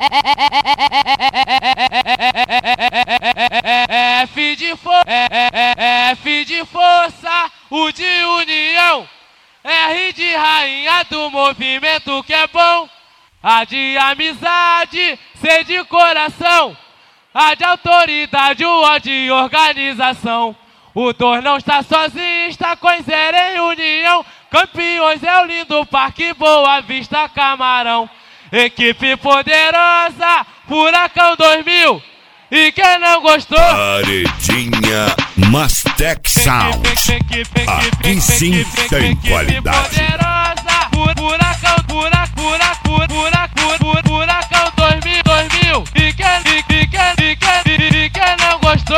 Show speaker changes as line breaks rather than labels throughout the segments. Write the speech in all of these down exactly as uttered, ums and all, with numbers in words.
F de força, F de força, U de união, R de rainha do movimento que é bom, A de amizade, C de coração, A de autoridade, o O de organização. O dois não está sozinho, está com zero em união. Campeões é o lindo Parque Boa Vista Camarão. Equipe poderosa, Furacão dois mil. E quem não gostou?
Paredinha Mastec Sound. Aqui sim tem qualidade.
Poderosa, Furacão, Furacão, Furacão, Furacão dois mil, dois mil. E quem, e quem, e quem, e quem, e quem não gostou?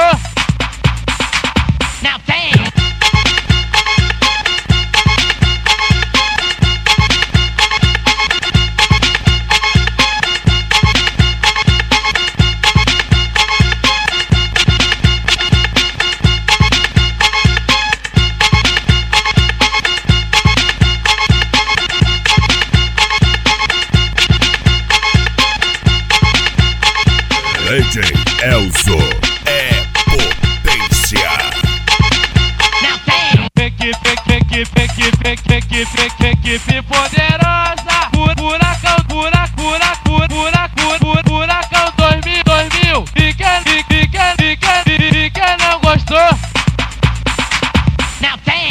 Não tem.
D J Elzo é potência.
Não tem. Equipe, equipe, equipe, equipe, equipe poderosa. Furacão, furacão, furacão, Furacão dois mil, dois mil. E quem, e quem, e quem, e quem não gostou? Não tem.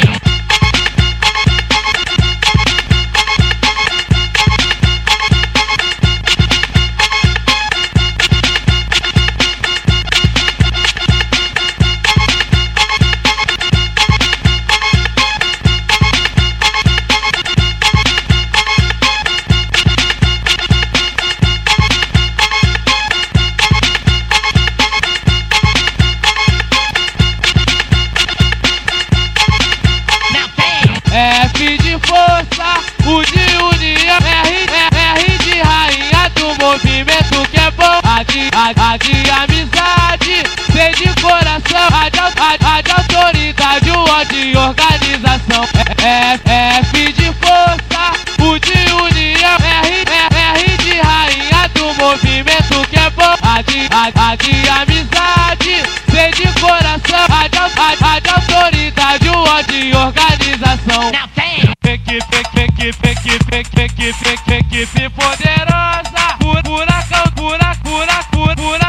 F de força, U de união, R, R de rainha do movimento que é bom, A de, a, a de amizade, C de coração, A de, a, a de autoridade, o O de organização. F, F de força, U de união, R, R de rainha do movimento que é bom, A de, a, a de amizade, C de coração, A de, a, a de autoridade, o O de organização. Não tem. Equipe, equipe, equipe, equipe, equipe, equipe poderosa. Furacão, furacão, furacão.